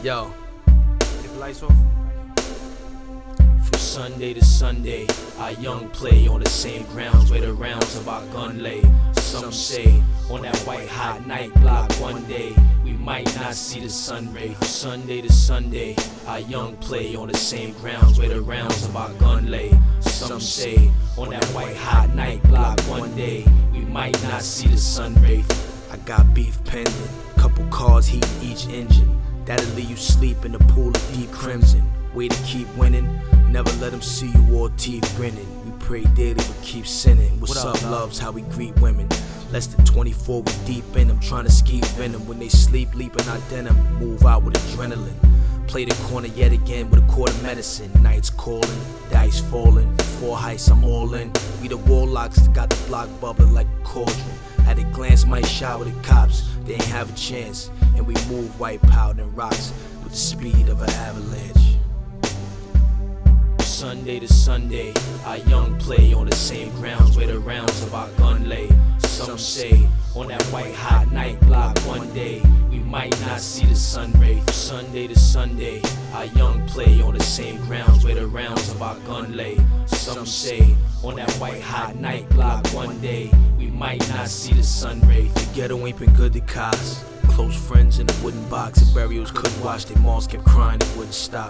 Yo, Take the lights off. From Sunday to Sunday, our young play on the same grounds where the rounds of our gun lay. Some say on that white hot night block one day we might not see the sun ray. From Sunday to Sunday, our young play on the same grounds where the rounds of our gun lay. Some say on that white hot night block one day we might not see the sun ray. I got beef pending, couple cars heat each engine. That'll leave you sleep in the pool of deep crimson. Way to keep winning, never let them see you all teeth grinning. We pray daily but keep sinning. What's up, loves, how we greet women. Less than 24, we deep in them, trying to skeet venom. When they sleep, leaping our denim, move out with adrenaline. Play the corner yet again with a quart of medicine. Nights calling, dice falling, 4 heists, I'm all in. We the warlocks that got the block bubbling like a cauldron. At a glance, might shower the cops, they ain't have a chance. And we move white powder and rocks with the speed of an avalanche. Sunday to Sunday, our young play on the same grounds where the rounds of our gun lay. Some say on that white hot night block one day we might not see the sun ray. From Sunday to Sunday, our young play on the same grounds where the rounds of our gun lay. Some say on that white hot night block one day we might not see the sun ray. The ghetto ain't been good to cops. Close friends in a wooden box and burials couldn't watch. Their moms kept crying, it wouldn't stop.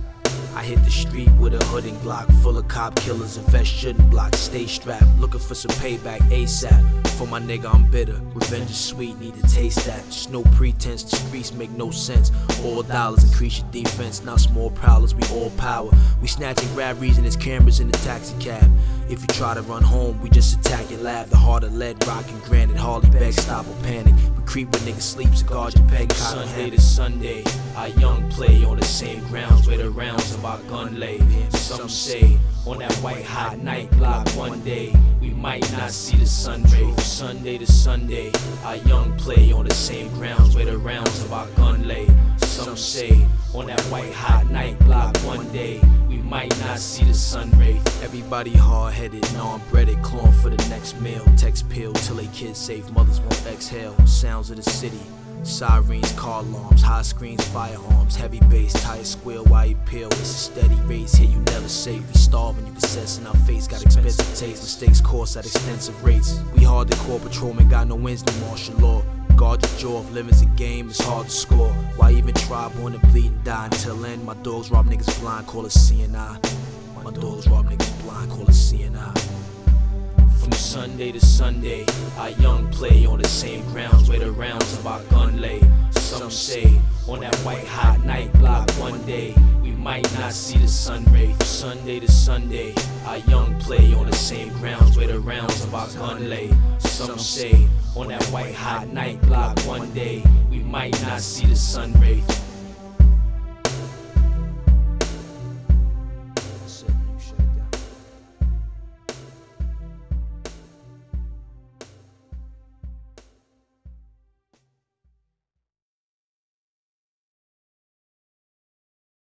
I hit the street with a hood and Glock, full of cop killers and vest shouldn't block. Stay strapped, looking for some payback ASAP. For my nigga, I'm bitter. Revenge is sweet, need to taste that. Just no pretense, the streets make no sense. All dollars increase your defense, not small prowlers, we all power. We snatch and grab reason, there's cameras in the taxi cab. If you try to run home, we just attack and laugh. The heart of lead, rock and granite, Harley beg, stop or panic. We creep when niggas sleep, cigars and peg, cotton Sunday to Sunday, our young play on the same grounds where the rounds of our gun lay. Some say on that white hot night block one day we might not see the sun ray. From Sunday to Sunday, our young play on the same grounds where the rounds of our gun lay. Some say on that white hot night block one day we might not see the sun ray. Everybody hard-headed, non-breaded, clawing for the next meal. Text pill till they kids safe, mothers won't exhale. Sounds of the city, sirens, car alarms, high screens, firearms, heavy bass, tires squeal while you peel. It's a steady race, here you never safe. We starving, you can sense in our face, got expensive taste. Mistakes cost at extensive rates. We hardcore patrolmen, got no wins, no martial law. Guard your jaw, if living's a game, it's hard to score. Why even try, born to bleed and die until end? My dogs rob niggas blind, call it CNI. My dogs rob niggas blind, call it CNI. From Sunday to Sunday, our young play on the same grounds where the rounds of our gun lay. Some say on that white hot night block one day we might not see the sun ray. From Sunday to Sunday, our young play on the same grounds where the rounds of our gun lay. Some say on that white hot night block one day we might not see the sun ray.